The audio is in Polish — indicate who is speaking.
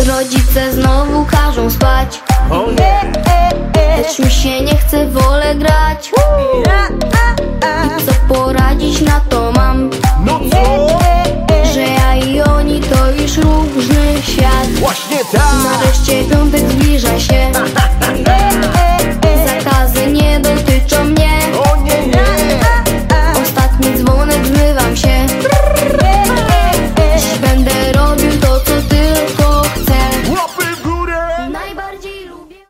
Speaker 1: Rodzice znowu każą spać, lecz mi się nie chce, wolę grać. I co poradzić, na to mam, że ja i oni to już różny świat.
Speaker 2: Właśnie tak.
Speaker 1: Nareszcie piątek zbliża się, zakazy nie dotyczą mnie.
Speaker 2: O nie, nie.
Speaker 1: Ostatni dzwonek, zmywam się.